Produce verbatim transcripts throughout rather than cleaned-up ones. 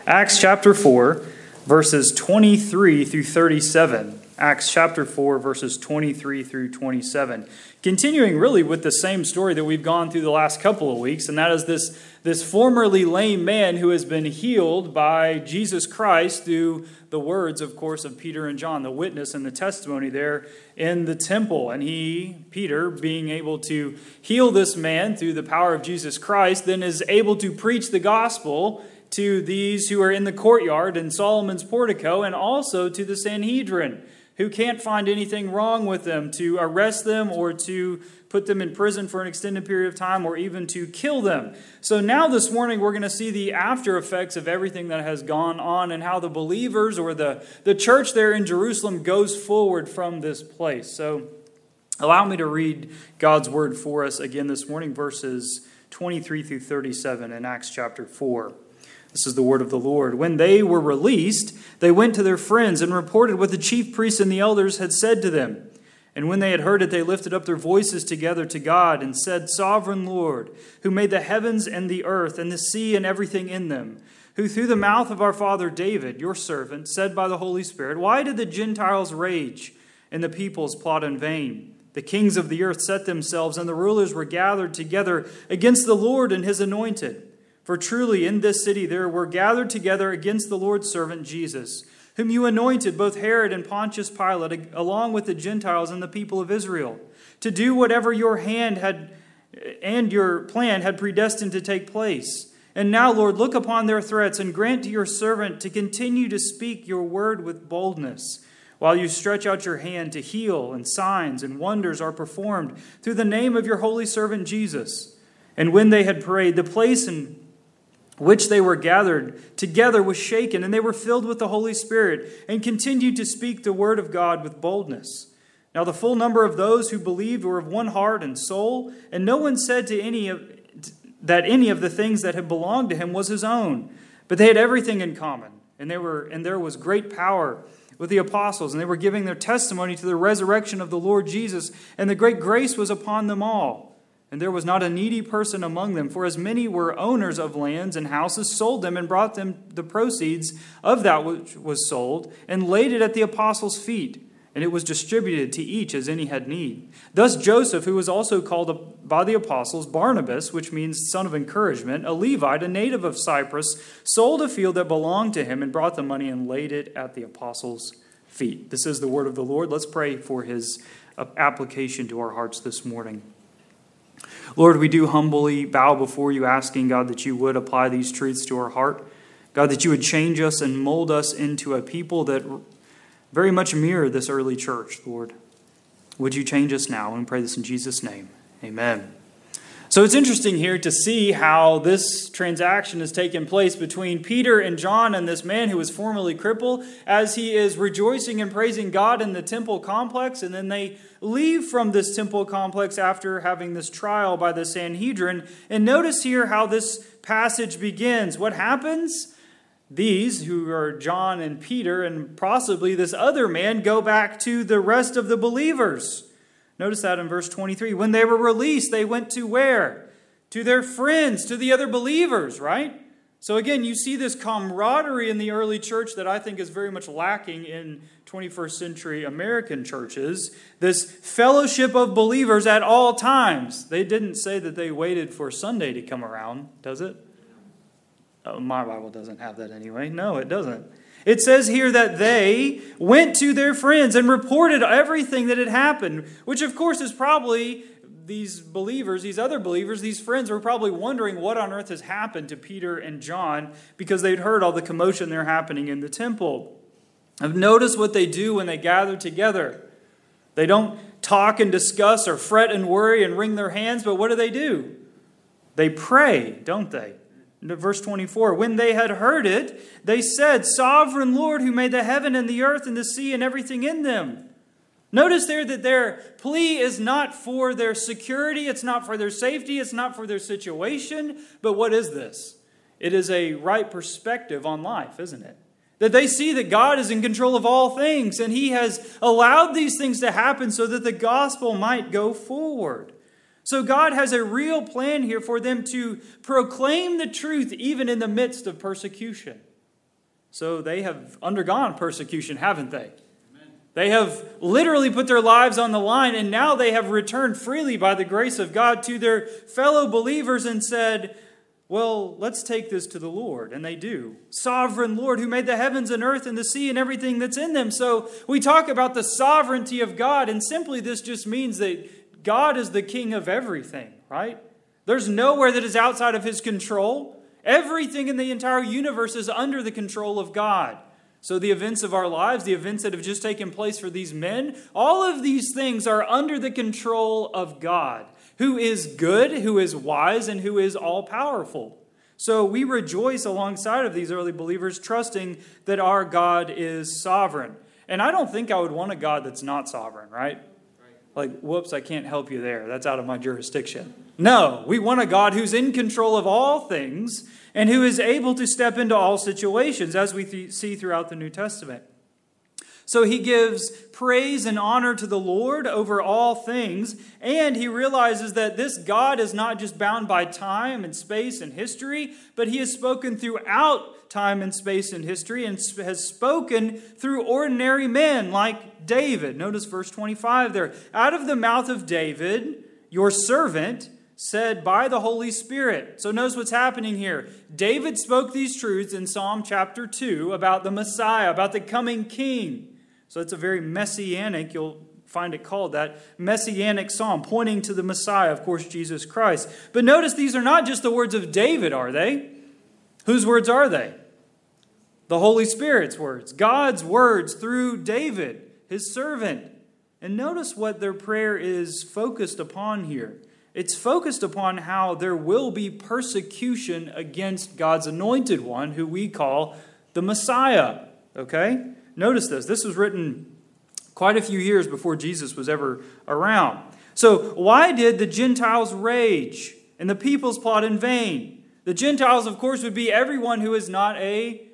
Acts chapter four, verses twenty-three through thirty-seven. Acts chapter four, verses twenty-three through twenty-seven. Continuing really with the same story that we've gone through the last couple of weeks, and that is this, this formerly lame man who has been healed by Jesus Christ through the words, of course, of Peter and John, the witness and the testimony there in the temple. And he, Peter, being able to heal this man through the power of Jesus Christ, then is able to preach the gospel to these who are in the courtyard in Solomon's portico, and also to the Sanhedrin, who can't find anything wrong with them, to arrest them or to put them in prison for an extended period of time or even to kill them. So now this morning we're going to see the after effects of everything that has gone on and how the believers or the, the church there in Jerusalem goes forward from this place. So allow me to read God's word for us again this morning, verses twenty-three through thirty-seven in Acts chapter four. This is the word of the Lord. When they were released, they went to their friends and reported what the chief priests and the elders had said to them. And when they had heard it, they lifted up their voices together to God and said, "Sovereign Lord, who made the heavens and the earth and the sea and everything in them, who through the mouth of our father David, your servant, said by the Holy Spirit, why did the Gentiles rage and the peoples plot in vain? The kings of the earth set themselves, and the rulers were gathered together against the Lord and his anointed. For truly in this city there were gathered together against the Lord's servant Jesus, whom you anointed, both Herod and Pontius Pilate, along with the Gentiles and the people of Israel, to do whatever your hand had and your plan had predestined to take place. And now, Lord, look upon their threats and grant to your servant to continue to speak your word with boldness, while you stretch out your hand to heal, and signs and wonders are performed through the name of your holy servant Jesus." And when they had prayed, the place in which they were gathered together was shaken, and they were filled with the Holy Spirit, and continued to speak the word of God with boldness. Now the full number of those who believed were of one heart and soul, and no one said to any of that any of the things that had belonged to him was his own, but they had everything in common. And they were and there was great power with the apostles, and they were giving their testimony to the resurrection of the Lord Jesus, and the great grace was upon them all. And there was not a needy person among them, for as many were owners of lands and houses, sold them and brought them the proceeds of that which was sold, and laid it at the apostles' feet, and it was distributed to each as any had need. Thus Joseph, who was also called by the apostles Barnabas, which means son of encouragement, a Levite, a native of Cyprus, sold a field that belonged to him and brought the money and laid it at the apostles' feet. This is the word of the Lord. Let's pray for his application to our hearts this morning. Lord, we do humbly bow before you, asking, God, that you would apply these truths to our heart. God, that you would change us and mold us into a people that very much mirror this early church, Lord. Would you change us now? And we pray this in Jesus' name. Amen. So it's interesting here to see how this transaction has taken place between Peter and John and this man who was formerly crippled, as he is rejoicing and praising God in the temple complex, and then they leave from this temple complex after having this trial by the Sanhedrin. And notice here how this passage begins. What happens? These, who are John and Peter and possibly this other man, go back to the rest of the believers. Notice that in verse twenty-three. When they were released, they went to where? To their friends, to the other believers, right? So again, you see this camaraderie in the early church that I think is very much lacking in twenty-first century American churches. This fellowship of believers at all times. They didn't say that they waited for Sunday to come around, does it? Oh, my Bible doesn't have that anyway. No, it doesn't. It says here that they went to their friends and reported everything that had happened, which of course is probably these believers, these other believers, these friends were probably wondering what on earth has happened to Peter and John, because they'd heard all the commotion there happening in the temple. I've noticed what they do when they gather together. They don't talk and discuss or fret and worry and wring their hands, but what do they do? They pray, don't they? Verse twenty-four, when they had heard it, they said, "Sovereign Lord, who made the heaven and the earth and the sea and everything in them." Notice there that their plea is not for their security, it's not for their safety, it's not for their situation, but what is this? It is a right perspective on life, isn't it? That they see that God is in control of all things, and He has allowed these things to happen so that the gospel might go forward. So God has a real plan here for them to proclaim the truth even in the midst of persecution. So they have undergone persecution, haven't they? They have literally put their lives on the line, and now they have returned freely by the grace of God to their fellow believers and said, well, let's take this to the Lord. And they do. Sovereign Lord who made the heavens and earth and the sea and everything that's in them. So we talk about the sovereignty of God, and simply this just means that God is the king of everything, right? There's nowhere that is outside of his control. Everything in the entire universe is under the control of God. So the events of our lives, the events that have just taken place for these men, all of these things are under the control of God, who is good, who is wise, and who is all-powerful. So we rejoice alongside of these early believers, trusting that our God is sovereign. And I don't think I would want a God that's not sovereign, right? Like, whoops, I can't help you there. That's out of my jurisdiction. No, we want a God who's in control of all things and who is able to step into all situations, as we th- see throughout the New Testament. So he gives praise and honor to the Lord over all things, and he realizes that this God is not just bound by time and space and history, but he has spoken throughout time and space and history and has spoken through ordinary men like David. Notice verse twenty-five there. Out of the mouth of David, your servant, said by the Holy Spirit. So notice what's happening here. David spoke these truths in Psalm chapter two about the Messiah, about the coming king. So it's a very messianic, you'll find it called that, messianic psalm, pointing to the Messiah, of course, Jesus Christ. But notice these are not just the words of David, are they? Whose words are they? The Holy Spirit's words. God's words through David, his servant. And notice what their prayer is focused upon here. It's focused upon how there will be persecution against God's anointed one, who we call the Messiah. Okay? Notice this. This was written quite a few years before Jesus was ever around. So why did the Gentiles rage and the peoples plot in vain? The Gentiles, of course, would be everyone who is not a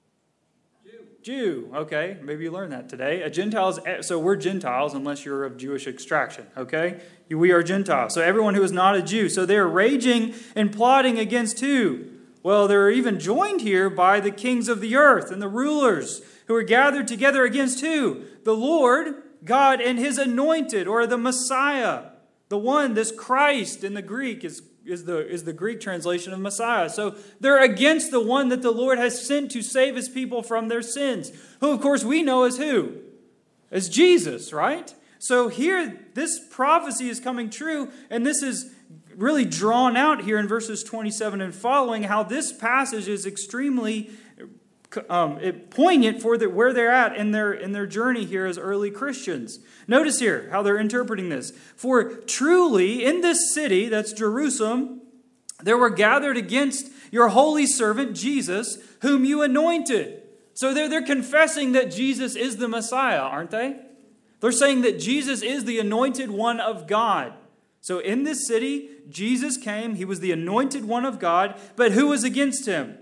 Jew. Okay, maybe you learned that today. A Gentiles, so we're Gentiles unless you're of Jewish extraction. Okay, we are Gentiles. So everyone who is not a Jew. So they're raging and plotting against who? Well, they're even joined here by the kings of the earth and the rulers who are gathered together against who? The Lord God and his anointed, or the Messiah. The one, this Christ in the Greek is Is the, is the Greek translation of Messiah. So they're against the one that the Lord has sent to save his people from their sins. Who, of course, we know as who? As Jesus, right? So here, this prophecy is coming true, and this is really drawn out here in verses twenty-seven and following, how this passage is extremely um, poignant for the, where they're at in their, in their journey here as early Christians. Notice here how they're interpreting this. For truly in this city, that's Jerusalem, there were gathered against your holy servant Jesus, whom you anointed. So they're, they're confessing that Jesus is the Messiah, aren't they? They're saying that Jesus is the anointed one of God. So in this city, Jesus came. He was the anointed one of God. But who was against him?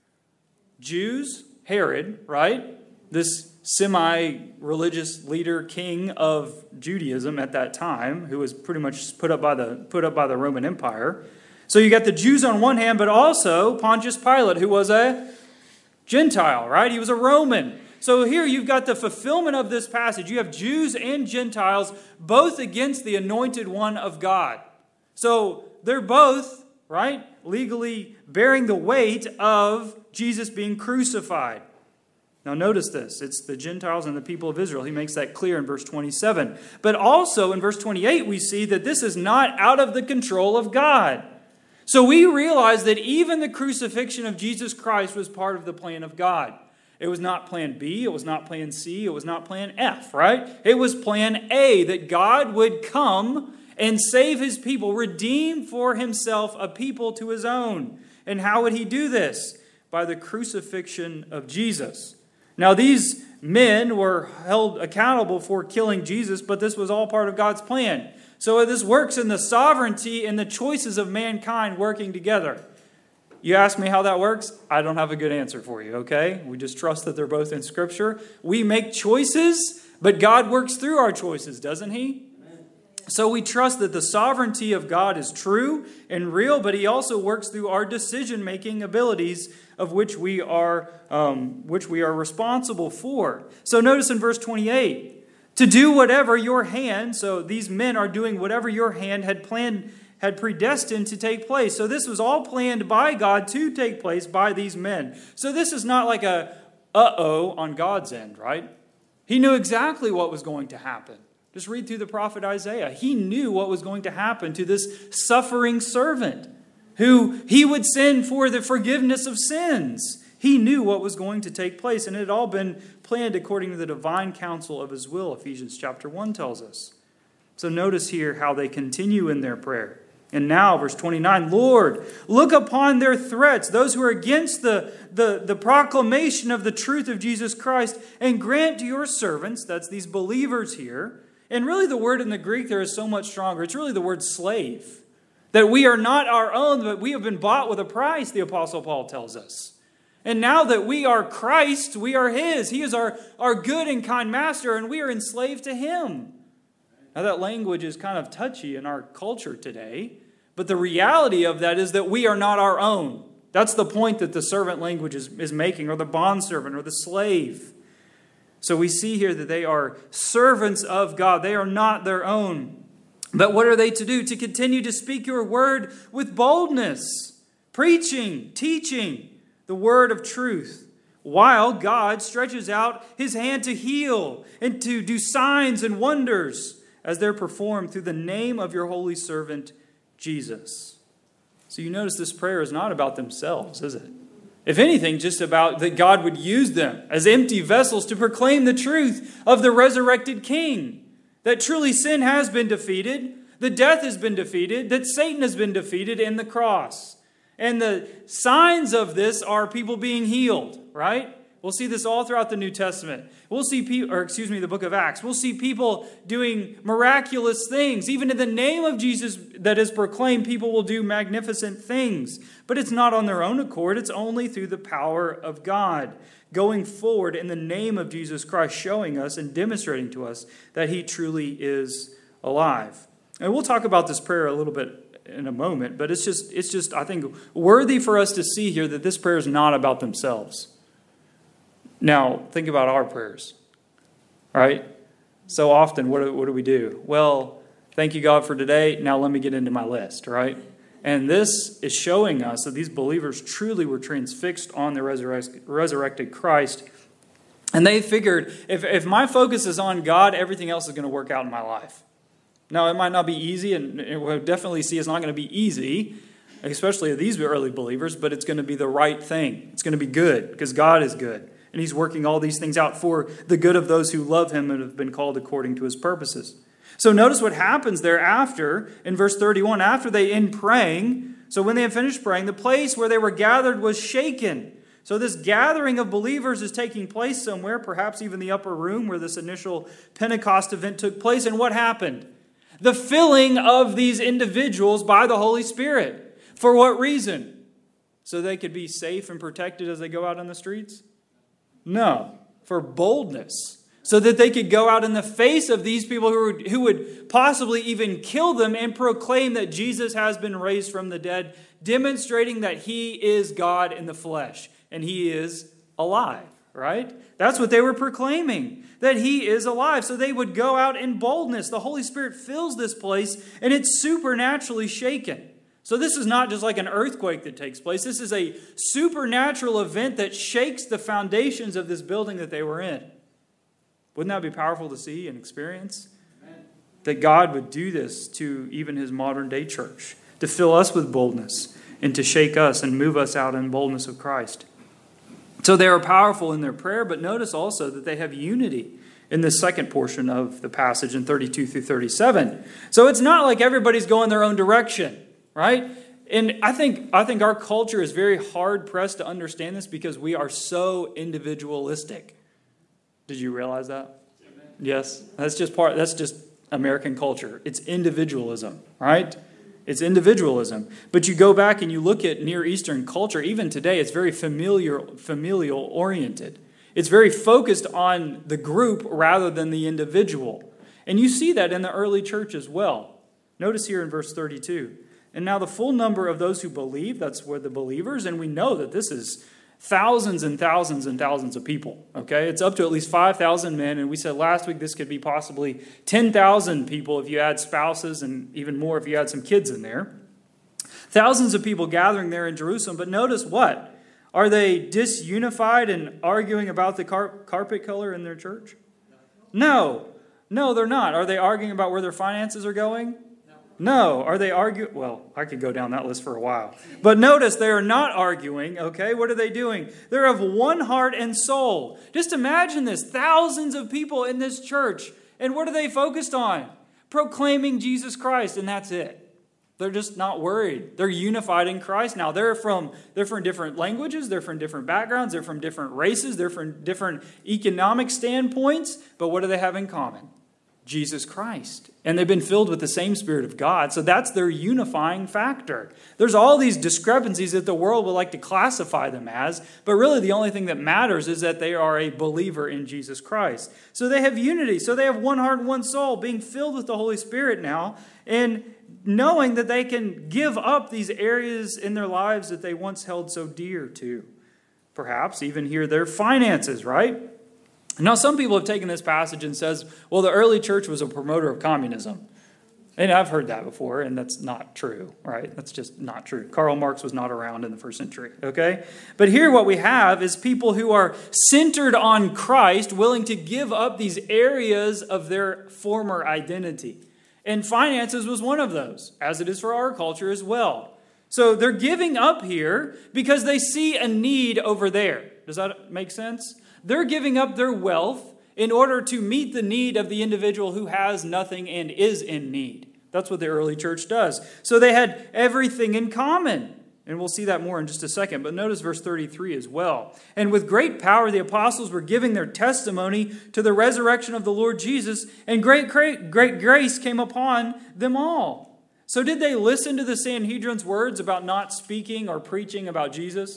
Jews, Herod, right? This semi-religious leader, king of Judaism at that time, who was pretty much put up by the put up by the Roman Empire. So you got the Jews on one hand, but also Pontius Pilate, who was a Gentile, right? He was a Roman. So here you've got the fulfillment of this passage. You have Jews and Gentiles both against the anointed one of God. So they're both, right, legally bearing the weight of Jesus being crucified. Now notice this. It's the Gentiles and the people of Israel. He makes that clear in verse twenty-seven. But also in verse twenty-eight we see that this is not out of the control of God. So we realize that even the crucifixion of Jesus Christ was part of the plan of God. It was not plan B, it was not plan C, it was not plan F, right? It was plan A, that God would come and save his people, redeem for himself a people to his own. And how would he do this? By the crucifixion of Jesus. Now these men were held accountable for killing Jesus, but this was all part of God's plan. So this works in the sovereignty and the choices of mankind working together. You ask me how that works? I don't have a good answer for you, okay? We just trust that they're both in Scripture. We make choices, but God works through our choices, doesn't he? Amen. So we trust that the sovereignty of God is true and real, but He also works through our decision-making abilities, of which we are, um, which we are responsible for. So notice in verse twenty-eight, to do whatever your hand, so these men are doing whatever your hand had planned, had predestined to take place. So this was all planned by God to take place by these men. So this is not like a uh-oh on God's end, right? He knew exactly what was going to happen. Just read through the prophet Isaiah. He knew what was going to happen to this suffering servant who He would send for the forgiveness of sins. He knew what was going to take place, and it had all been planned according to the divine counsel of His will, Ephesians chapter one tells us. So notice here how they continue in their prayer. And now, verse twenty-nine, Lord, look upon their threats, those who are against the, the, the proclamation of the truth of Jesus Christ, and grant to your servants, that's these believers here, and really the word in the Greek there is so much stronger. It's really the word slave. That we are not our own, but we have been bought with a price, the Apostle Paul tells us. And now that we are Christ, we are His. He is our, our good and kind master, and we are enslaved to Him. Now that language is kind of touchy in our culture today, but the reality of that is that we are not our own. That's the point that the servant language is, is making, or the bondservant, or the slave. So we see here that they are servants of God. They are not their own. But what are they to do? To continue to speak your word with boldness, preaching, teaching the word of truth, while God stretches out His hand to heal and to do signs and wonders as they're performed through the name of your holy servant, Jesus. So you notice this prayer is not about themselves, is it? If anything, just about that God would use them as empty vessels to proclaim the truth of the resurrected King. That truly sin has been defeated, the death has been defeated, that Satan has been defeated in the cross. And the signs of this are people being healed, right? We'll see this all throughout the New Testament. We'll see people, or excuse me, the book of Acts. We'll see people doing miraculous things. Even in the name of Jesus that is proclaimed, people will do magnificent things. But it's not on their own accord. It's only through the power of God going forward in the name of Jesus Christ, showing us and demonstrating to us that He truly is alive. And we'll talk about this prayer a little bit in a moment, but it's just, it's just, I think, worthy for us to see here that this prayer is not about themselves. Now, think about our prayers, right? So often, what do, what do we do? Well, thank you, God, for today. Now let me get into my list, right? And this is showing us that these believers truly were transfixed on the resurrect, resurrected Christ. And they figured, if, if my focus is on God, everything else is going to work out in my life. Now, it might not be easy, and we'll definitely see it's not going to be easy, especially these early believers, but it's going to be the right thing. It's going to be good, because God is good. And He's working all these things out for the good of those who love Him and have been called according to His purposes. So notice what happens thereafter in verse thirty-one. After they end praying, so when they had finished praying, the place where they were gathered was shaken. So this gathering of believers is taking place somewhere, perhaps even the upper room where this initial Pentecost event took place. And what happened? The filling of these individuals by the Holy Spirit. For what reason? So they could be safe and protected as they go out on the streets? No, for boldness, so that they could go out in the face of these people who would, who would possibly even kill them and proclaim that Jesus has been raised from the dead, demonstrating that He is God in the flesh and He is alive, right? That's what they were proclaiming, that He is alive. So they would go out in boldness. The Holy Spirit fills this place and it's supernaturally shaken. So this is not just like an earthquake that takes place. This is a supernatural event that shakes the foundations of this building that they were in. Wouldn't that be powerful to see and experience? Amen. That God would do this to even His modern day church, to fill us with boldness and to shake us and move us out in boldness of Christ. So they are powerful in their prayer, but notice also that they have unity in the second portion of the passage in thirty-two through thirty-seven. So it's not like everybody's going their own direction. Right? And I think I think our culture is very hard-pressed to understand this because we are so individualistic. Did you realize that? Amen. Yes. That's just part that's just American culture. It's individualism, right? It's individualism. But you go back and you look at Near Eastern culture, even today, it's very familiar, familial oriented. It's very focused on the group rather than the individual. And you see that in the early church as well. Notice here in verse thirty-two. And now the full number of those who believe, that's where the believers, and we know that this is thousands and thousands and thousands of people, okay? It's up to at least five thousand men, and we said last week this could be possibly ten thousand people if you add spouses, and even more if you add some kids in there. Thousands of people gathering there in Jerusalem, but notice what? Are they disunified and arguing about the car- carpet color in their church? No. No, they're not. Are they arguing about where their finances are going? No. Are they arguing? Well, I could go down that list for a while. But notice they are not arguing, okay? What are they doing? They're of one heart and soul. Just imagine this. Thousands of people in this church. And what are they focused on? Proclaiming Jesus Christ, and that's it. They're just not worried. They're unified in Christ now. They're from, they're from different languages. They're from different backgrounds. They're from different races. They're from different economic standpoints. But what do they have in common? Jesus Christ. And they've been filled with the same Spirit of God. So that's their unifying factor. There's all these discrepancies that the world would like to classify them as. But really the only thing that matters is that they are a believer in Jesus Christ. So they have unity. So they have one heart and one soul, being filled with the Holy Spirit now. And knowing that they can give up these areas in their lives that they once held so dear to. Perhaps even here their finances, right? Now, some people have taken this passage and says, well, the early church was a promoter of communism. And I've heard that before, and that's not true, right? That's just not true. Karl Marx was not around in the first century, okay? But here what we have is people who are centered on Christ, willing to give up these areas of their former identity. And finances was one of those, as it is for our culture as well. So they're giving up here because they see a need over there. Does that make sense? They're giving up their wealth in order to meet the need of the individual who has nothing and is in need. That's what the early church does. So they had everything in common. And we'll see that more in just a second. But notice verse thirty-three as well. And with great power the apostles were giving their testimony to the resurrection of the Lord Jesus, and great, great, great grace came upon them all. So did they listen to the Sanhedrin's words about not speaking or preaching about Jesus?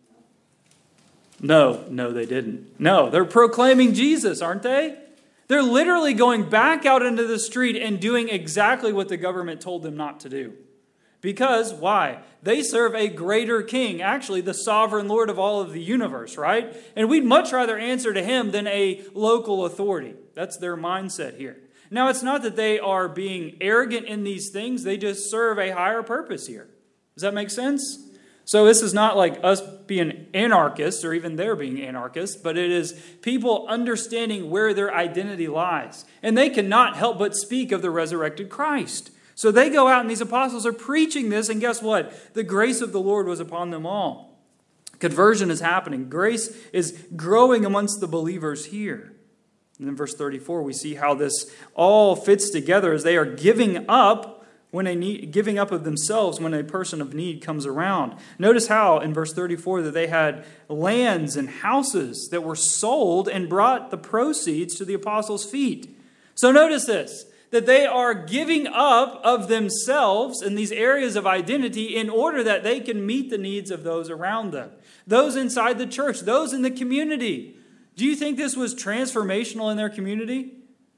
No, no, they didn't. No, they're proclaiming Jesus, aren't they? They're literally going back out into the street and doing exactly what the government told them not to do. Because, why? They serve a greater king, actually the sovereign Lord of all of the universe, right? And we'd much rather answer to him than a local authority. That's their mindset here. Now, it's not that they are being arrogant in these things. They just serve a higher purpose here. Does that make sense? So this is not like us being anarchists or even they're being anarchists, but it is people understanding where their identity lies. And they cannot help but speak of the resurrected Christ. So they go out and these apostles are preaching this, and guess what? The grace of the Lord was upon them all. Conversion is happening. Grace is growing amongst the believers here. And in verse thirty-four, we see how this all fits together as they are giving up when a need, giving up of themselves when a person of need comes around. Notice how in verse thirty-four that they had lands and houses that were sold and brought the proceeds to the apostles' feet. So notice this, that they are giving up of themselves in these areas of identity in order that they can meet the needs of those around them. Those inside the church, those in the community. Do you think this was transformational in their community?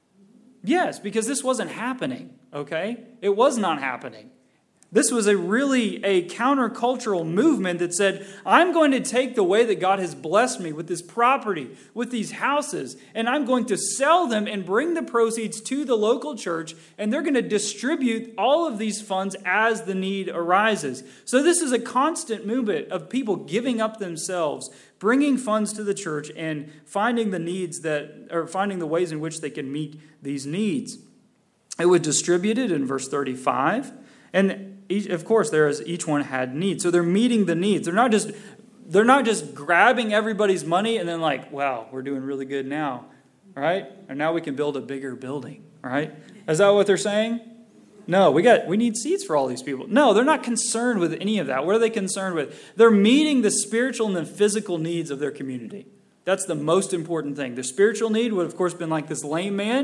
Yes, because this wasn't happening. Okay? It was not happening. This was a really a countercultural movement that said, I'm going to take the way that God has blessed me with this property, with these houses, and I'm going to sell them and bring the proceeds to the local church, and they're going to distribute all of these funds as the need arises. So this is a constant movement of people giving up themselves, bringing funds to the church, and finding the needs that, or finding the ways in which they can meet these needs. It was distributed in verse thirty-five. And each, of course, there is each one had needs. So they're meeting the needs. They're not just they're not just grabbing everybody's money and then like, wow, we're doing really good now. Right? And now we can build a bigger building. Right? Is that what they're saying? No, we got we need seats for all these people. No, they're not concerned with any of that. What are they concerned with? They're meeting the spiritual and the physical needs of their community. That's the most important thing. The spiritual need would, of course, been like this lame man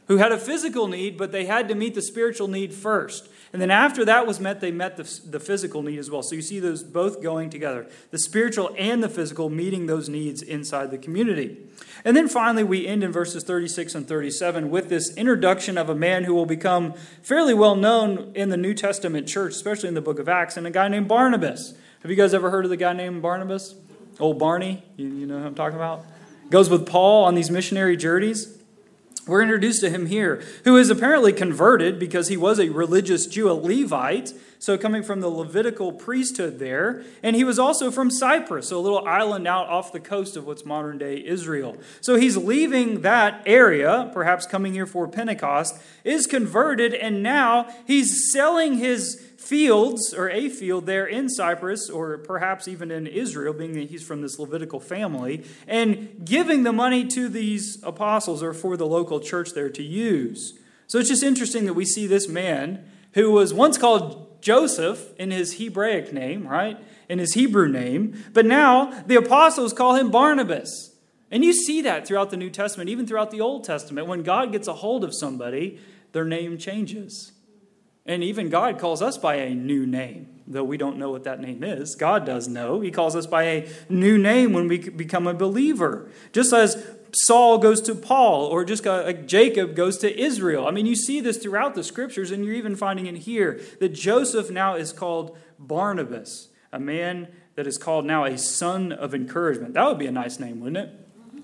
who had a physical need, but they had to meet the spiritual need first. And then after that was met, they met the, the physical need as well. So you see those both going together, the spiritual and the physical meeting those needs inside the community. And then finally, we end in verses thirty-six and thirty-seven with this introduction of a man who will become fairly well known in the New Testament church, especially in the book of Acts, and a guy named Barnabas. Have you guys ever heard of the guy named Barnabas? Old Barney, you, you know who I'm talking about? Goes with Paul on these missionary journeys. We're introduced to him here, who is apparently converted because he was a religious Jew, a Levite, so coming from the Levitical priesthood there. And he was also from Cyprus, so a little island out off the coast of what's modern-day Israel. So he's leaving that area, perhaps coming here for Pentecost, is converted, and now he's selling his fields, or a field there in Cyprus, or perhaps even in Israel, being that he's from this Levitical family, and giving the money to these apostles or for the local church there to use. So it's just interesting that we see this man who was once called Joseph in his Hebraic name, right? In his Hebrew name, but now the apostles call him Barnabas. And you see that throughout the New Testament, even throughout the Old Testament. When God gets a hold of somebody, their name changes. And even God calls us by a new name, though we don't know what that name is. God does know. He calls us by a new name when we become a believer. Just as Saul goes to Paul, or just like Jacob goes to Israel. I mean, you see this throughout the scriptures, and you're even finding it here, that Joseph now is called Barnabas, a man that is called now a son of encouragement. That would be a nice name, wouldn't it?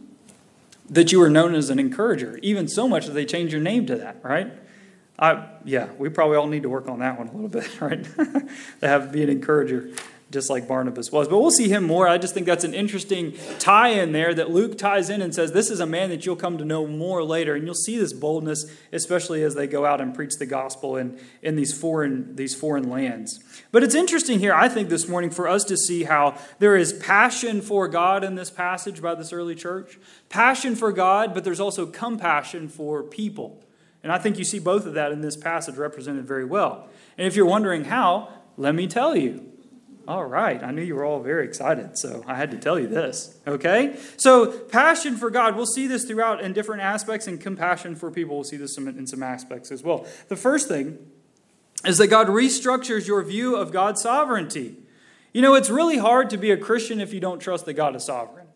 That you were known as an encourager, even so much that they changed your name to that, right? I, yeah, we probably all need to work on that one a little bit, right? To have be an encourager, just like Barnabas was. But we'll see him more. I just think that's an interesting tie-in there that Luke ties in and says, this is a man that you'll come to know more later. And you'll see this boldness, especially as they go out and preach the gospel in, in these foreign, these foreign lands. But it's interesting here, I think, this morning for us to see how there is passion for God in this passage by this early church. Passion for God, but there's also compassion for people. And I think you see both of that in this passage represented very well. And if you're wondering how, let me tell you. All right, I knew you were all very excited, so I had to tell you this, okay? So passion for God, we'll see this throughout in different aspects, and compassion for people, we'll see this in some aspects as well. The first thing is that God restructures your view of God's sovereignty. You know, it's really hard to be a Christian if you don't trust that God is sovereign.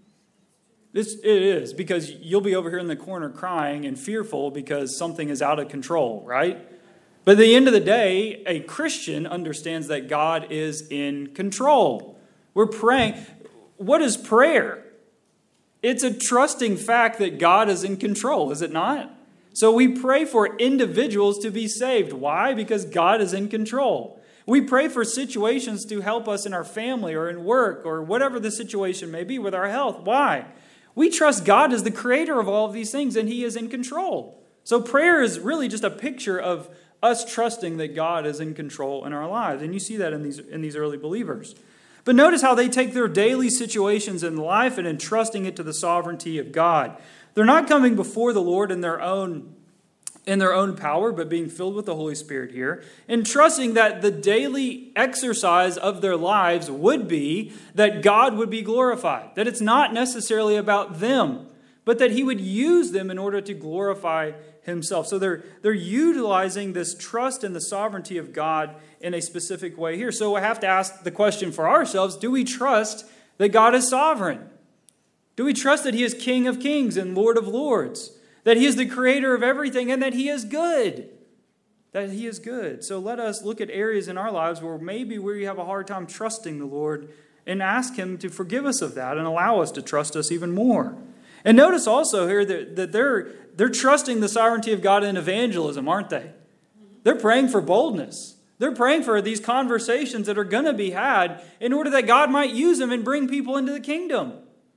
This, it is, because you'll be over here in the corner crying and fearful because something is out of control, right? But at the end of the day, a Christian understands that God is in control. We're praying. What is prayer? It's a trusting fact that God is in control, is it not? So we pray for individuals to be saved. Why? Because God is in control. We pray for situations to help us in our family or in work or whatever the situation may be with our health. Why? We trust God as the creator of all of these things, and He is in control. So prayer is really just a picture of us trusting that God is in control in our lives. And you see that in these, in these early believers. But notice how they take their daily situations in life and entrusting it to the sovereignty of God. They're not coming before the Lord in their own in their own power, but being filled with the Holy Spirit here, and trusting that the daily exercise of their lives would be that God would be glorified, that it's not necessarily about them, but that He would use them in order to glorify Himself. So they're, they're utilizing this trust in the sovereignty of God in a specific way here. So I have to ask the question for ourselves, do we trust that God is sovereign? Do we trust that He is King of kings and Lord of lords? That He is the creator of everything and that He is good. That He is good. So let us look at areas in our lives where maybe we have a hard time trusting the Lord and ask Him to forgive us of that and allow us to trust us even more. And notice also here that, that they're, they're trusting the sovereignty of God in evangelism, aren't they? They're praying for boldness. They're praying for these conversations that are going to be had in order that God might use them and bring people into the kingdom.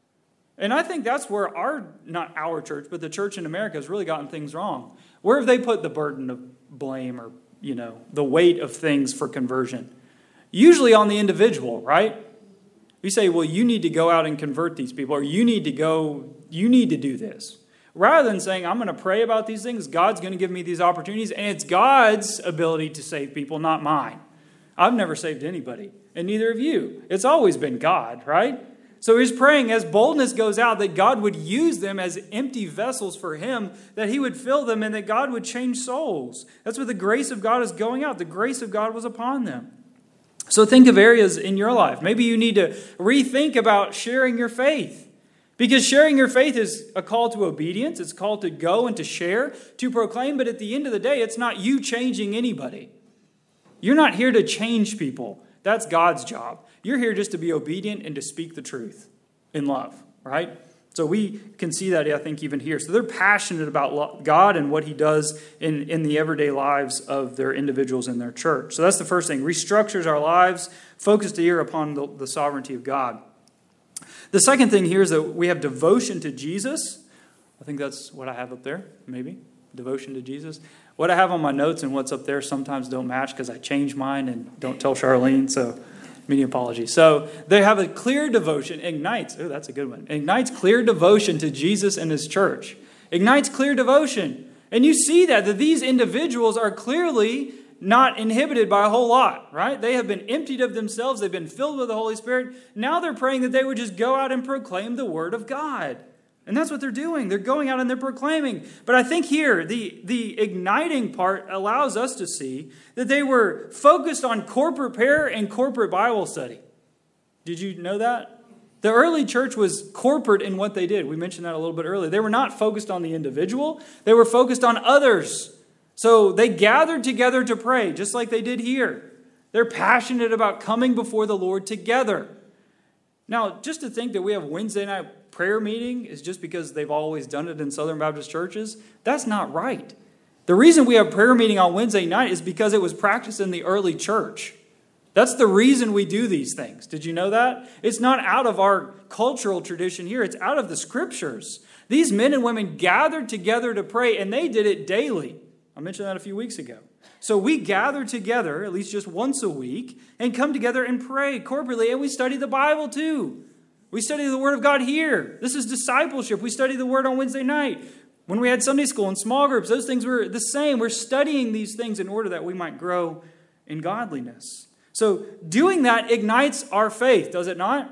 And I think that's where our, not our church, but the church in America has really gotten things wrong. Where have they put the burden of blame or, you know, the weight of things for conversion? Usually on the individual, right? We say, well, you need to go out and convert these people, or you need to go, you need to do this. Rather than saying, I'm going to pray about these things, God's going to give me these opportunities, and it's God's ability to save people, not mine. I've never saved anybody, and neither have you. It's always been God, right? So he's praying as boldness goes out that God would use them as empty vessels for him, that he would fill them and that God would change souls. That's what the grace of God is going out. The grace of God was upon them. So think of areas in your life. Maybe you need to rethink about sharing your faith. Because sharing your faith is a call to obedience. It's a call to go and to share, to proclaim. But at the end of the day, it's not you changing anybody. You're not here to change people. That's God's job. You're here just to be obedient and to speak the truth in love, right? So we can see that, I think, even here. So they're passionate about God and what he does in, in the everyday lives of their individuals in their church. So that's the first thing. Restructures our lives, focused here upon the, the sovereignty of God. The second thing here is that we have devotion to Jesus. I think that's what I have up there, maybe. Devotion to Jesus. What I have on my notes and what's up there sometimes don't match because I change mine and don't tell Charlene, so many apologies. So they have a clear devotion. Ignites, oh, that's a good one. Ignites clear devotion to Jesus and his church. Ignites clear devotion. And you see that, that these individuals are clearly not inhibited by a whole lot, right? They have been emptied of themselves. They've been filled with the Holy Spirit. Now they're praying that they would just go out and proclaim the word of God. And that's what they're doing. They're going out and they're proclaiming. But I think here, the, the igniting part allows us to see that they were focused on corporate prayer and corporate Bible study. Did you know that? The early church was corporate in what they did. We mentioned that a little bit earlier. They were not focused on the individual. They were focused on others. So they gathered together to pray, just like they did here. They're passionate about coming before the Lord together. Now, just to think that we have Wednesday night prayer meeting is just because they've always done it in Southern Baptist churches, that's not right. The reason we have prayer meeting on Wednesday night is because it was practiced in the early church. That's the reason we do these things. Did you know that? It's not out of our cultural tradition here. It's out of the scriptures. These men and women gathered together to pray, and they did it daily. I mentioned that a few weeks ago. So we gather together, at least just once a week, and come together and pray corporately, and we study the Bible too. We study the Word of God here. This is discipleship. We study the Word on Wednesday night. When we had Sunday school and small groups, those things were the same. We're studying these things in order that we might grow in godliness. So doing that ignites our faith, does it not?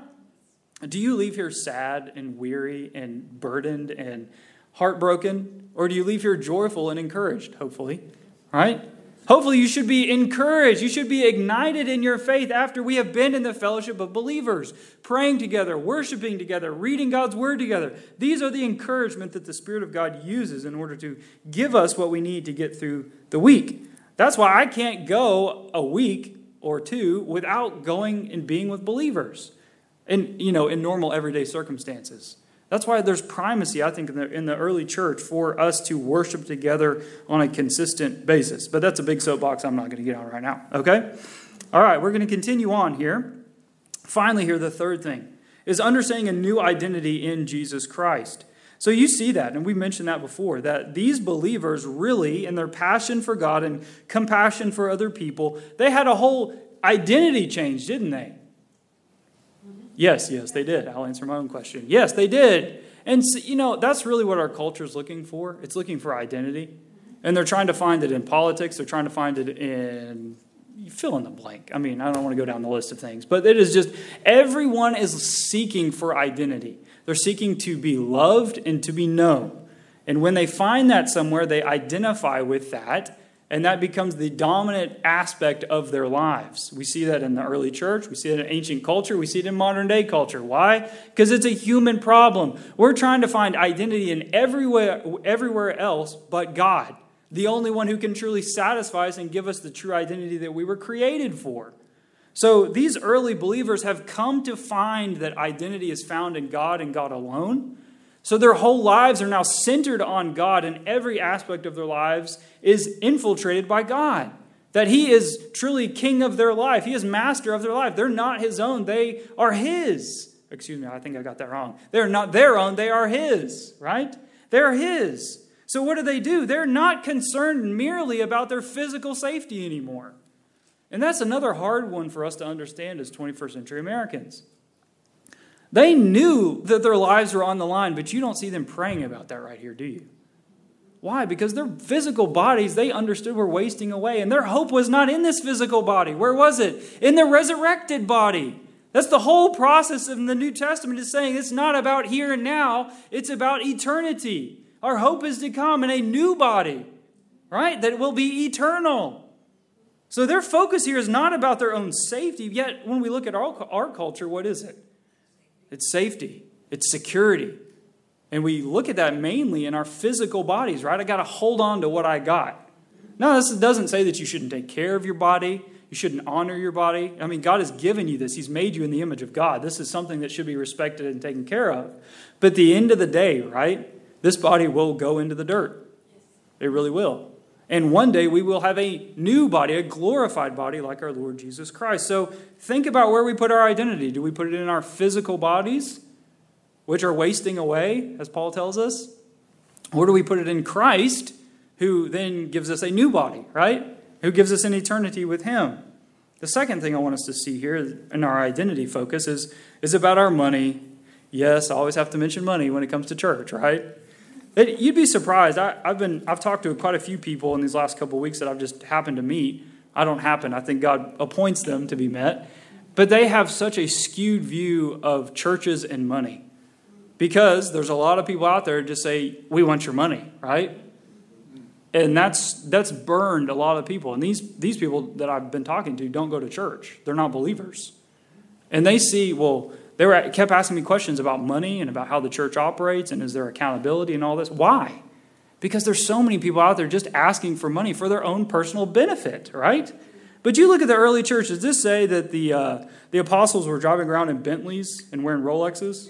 Do you leave here sad and weary and burdened and heartbroken? Or do you leave here joyful and encouraged, hopefully? Right? Hopefully you should be encouraged. You should be ignited in your faith after we have been in the fellowship of believers, praying together, worshiping together, reading God's word together. These are the encouragement that the Spirit of God uses in order to give us what we need to get through the week. That's why I can't go a week or two without going and being with believers in, you know, in normal everyday circumstances. That's why there's primacy, I think, in the, in the early church for us to worship together on a consistent basis. But that's a big soapbox I'm not going to get on right now. Okay? All right, we're going to continue on here. Finally here, the third thing is understanding a new identity in Jesus Christ. So you see that, and we mentioned that before, that these believers really, in their passion for God and compassion for other people, they had a whole identity change, didn't they? Yes, yes, they did. I'll answer my own question. Yes, they did. And, you know, that's really what our culture is looking for. It's looking for identity. And they're trying to find it in politics. They're trying to find it in, you fill in the blank. I mean, I don't want to go down the list of things. But it is just, everyone is seeking for identity. They're seeking to be loved and to be known. And when they find that somewhere, they identify with that. And that becomes the dominant aspect of their lives. We see that in the early church. We see it in ancient culture. We see it in modern day culture. Why? Because it's a human problem. We're trying to find identity in everywhere, everywhere else but God. The only one who can truly satisfy us and give us the true identity that we were created for. So these early believers have come to find that identity is found in God and God alone. So their whole lives are now centered on God, and every aspect of their lives is infiltrated by God. That He is truly king of their life. He is master of their life. They're not His own. They are His. Excuse me, I think I got that wrong. They're not their own. They are His, right? They're His. So what do they do? They're not concerned merely about their physical safety anymore. And that's another hard one for us to understand as twenty-first century Americans. They knew that their lives were on the line, but you don't see them praying about that right here, do you? Why? Because their physical bodies, they understood, were wasting away. And their hope was not in this physical body. Where was it? In the resurrected body. That's the whole process in the New Testament, is saying it's not about here and now, it's about eternity. Our hope is to come in a new body, right? That will be eternal. So their focus here is not about their own safety, yet when we look at our, our culture, what is it? It's safety. It's security. And we look at that mainly in our physical bodies, right? I got to hold on to what I got. No, this doesn't say that you shouldn't take care of your body. You shouldn't honor your body. I mean, God has given you this. He's made you in the image of God. This is something that should be respected and taken care of. But at the end of the day, right, this body will go into the dirt. It really will. And one day we will have a new body, a glorified body like our Lord Jesus Christ. So think about where we put our identity. Do we put it in our physical bodies, which are wasting away, as Paul tells us? Or do we put it in Christ, who then gives us a new body, right? Who gives us an eternity with Him? The second thing I want us to see here in our identity focus is, is about our money. Yes, I always have to mention money when it comes to church, right? It, you'd be surprised. I, I've been I've talked to quite a few people in these last couple of weeks that I've just happened to meet. I don't happen. I think God appoints them to be met. But they have such a skewed view of churches and money. Because there's a lot of people out there who just say, we want your money, right? And that's that's burned a lot of people. And these, these people that I've been talking to don't go to church. They're not believers. And they see, well, they were kept asking me questions about money and about how the church operates and is there accountability and all this. Why? Because there's so many people out there just asking for money for their own personal benefit, right? But you look at the early church. Does this say that the uh, the apostles were driving around in Bentleys and wearing Rolexes?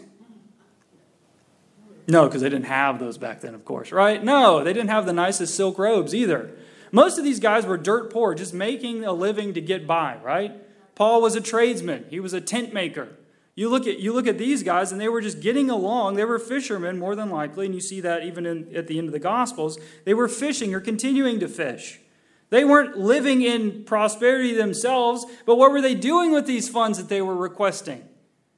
No, because they didn't have those back then, of course, right? No, they didn't have the nicest silk robes either. Most of these guys were dirt poor, just making a living to get by, right? Paul was a tradesman. He was a tent maker. You look at you look at these guys, and they were just getting along. They were fishermen, more than likely, and you see that even in, at the end of the Gospels. They were fishing or continuing to fish. They weren't living in prosperity themselves, but what were they doing with these funds that they were requesting?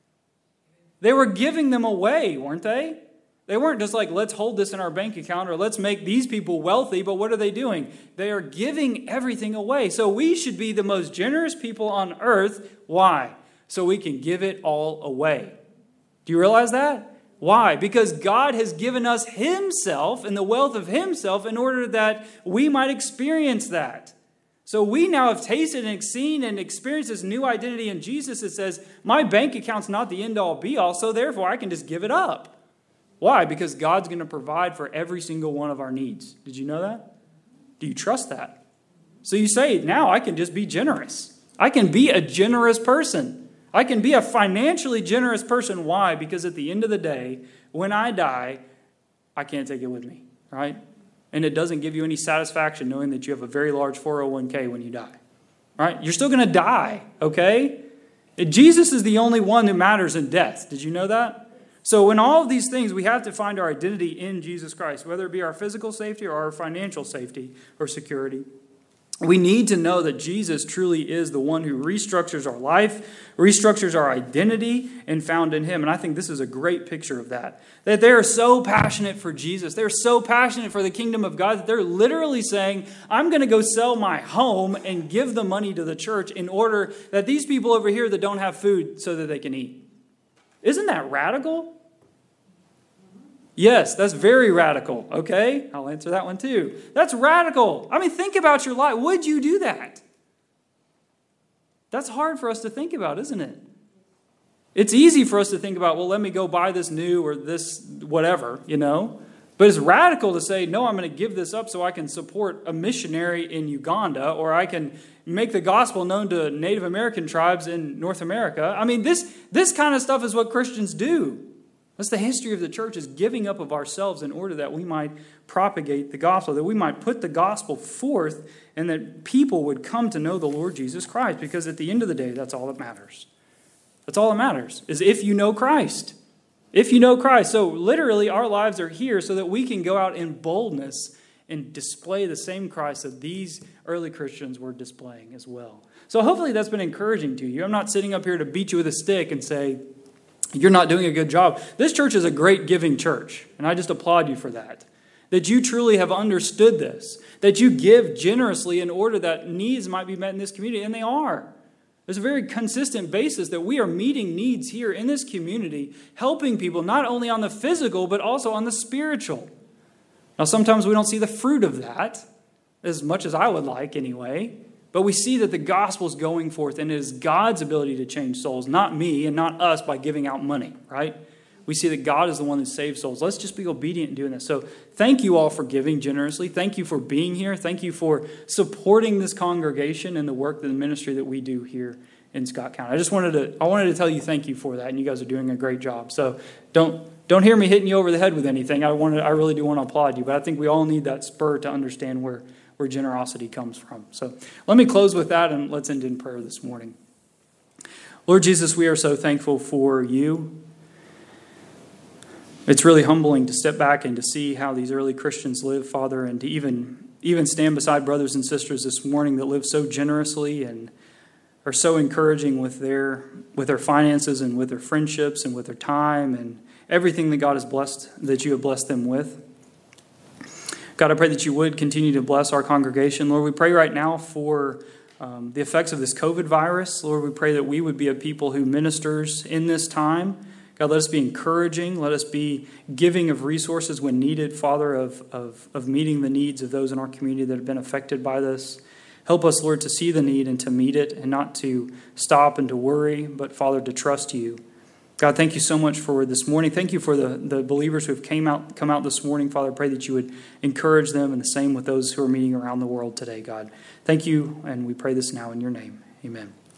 They were giving them away, weren't they? They weren't just like, let's hold this in our bank account or let's make these people wealthy, but what are they doing? They are giving everything away. So we should be the most generous people on earth. Why? So we can give it all away. Do you realize that? Why? Because God has given us Himself and the wealth of Himself in order that we might experience that. So we now have tasted and seen and experienced this new identity in Jesus that says, my bank account's not the end-all be-all, so therefore I can just give it up. Why? Because God's going to provide for every single one of our needs. Did you know that? Do you trust that? So you say, now I can just be generous. I can be a generous person. I can be a financially generous person. Why? Because at the end of the day, when I die, I can't take it with me, right? And it doesn't give you any satisfaction knowing that you have a very large four oh one k when you die, right? You're still going to die, okay? Jesus is the only one who matters in death. Did you know that? So in all of these things, we have to find our identity in Jesus Christ, whether it be our physical safety or our financial safety or security. We need to know that Jesus truly is the one who restructures our life, restructures our identity, and found in Him. And I think this is a great picture of that. That they are so passionate for Jesus. They're so passionate for the kingdom of God that they're literally saying, I'm going to go sell my home and give the money to the church in order that these people over here that don't have food so that they can eat. Isn't that radical? Yes, that's very radical. Okay, I'll answer that one too. That's radical. I mean, think about your life. Would you do that? That's hard for us to think about, isn't it? It's easy for us to think about, well, let me go buy this new or this whatever, you know. But it's radical to say, no, I'm going to give this up so I can support a missionary in Uganda, or I can make the gospel known to Native American tribes in North America. I mean, this, this kind of stuff is what Christians do. That's the history of the church, is giving up of ourselves in order that we might propagate the gospel, that we might put the gospel forth, and that people would come to know the Lord Jesus Christ. Because at the end of the day, that's all that matters. That's all that matters, is if you know Christ. If you know Christ. So literally, our lives are here so that we can go out in boldness and display the same Christ that these early Christians were displaying as well. So hopefully that's been encouraging to you. I'm not sitting up here to beat you with a stick and say, you're not doing a good job. This church is a great giving church, and I just applaud you for that. That you truly have understood this. That you give generously in order that needs might be met in this community, and they are. There's a very consistent basis that we are meeting needs here in this community, helping people not only on the physical, but also on the spiritual. Now, sometimes we don't see the fruit of that, as much as I would like anyway, but we see that the gospel is going forth, and it is God's ability to change souls, not me and not us by giving out money, right? We see that God is the one that saves souls. Let's just be obedient in doing this. So thank you all for giving generously. Thank you for being here. Thank you for supporting this congregation and the work and the ministry that we do here in Scott County. I just wanted to I wanted to tell you thank you for that, and you guys are doing a great job. So don't don't hear me hitting you over the head with anything. I wanted I really do want to applaud you, but I think we all need that spur to understand where, where generosity comes from. So let me close with that, and let's end in prayer this morning. Lord Jesus, we are so thankful for you. It's really humbling to step back and to see how these early Christians live, Father, and to even, even stand beside brothers and sisters this morning that live so generously and are so encouraging with their with their finances and with their friendships and with their time and everything that God has blessed, that you have blessed them with. God, I pray that you would continue to bless our congregation. Lord, we pray right now for um, the effects of this COVID virus. Lord, we pray that we would be a people who ministers in this time. God, let us be encouraging. Let us be giving of resources when needed, Father, of, of, of meeting the needs of those in our community that have been affected by this. Help us, Lord, to see the need and to meet it and not to stop and to worry, but, Father, to trust you. God, thank you so much for this morning. Thank you for the, the believers who have came out, come out this morning. Father, I pray that you would encourage them, and the same with those who are meeting around the world today, God. Thank you, and we pray this now in your name. Amen.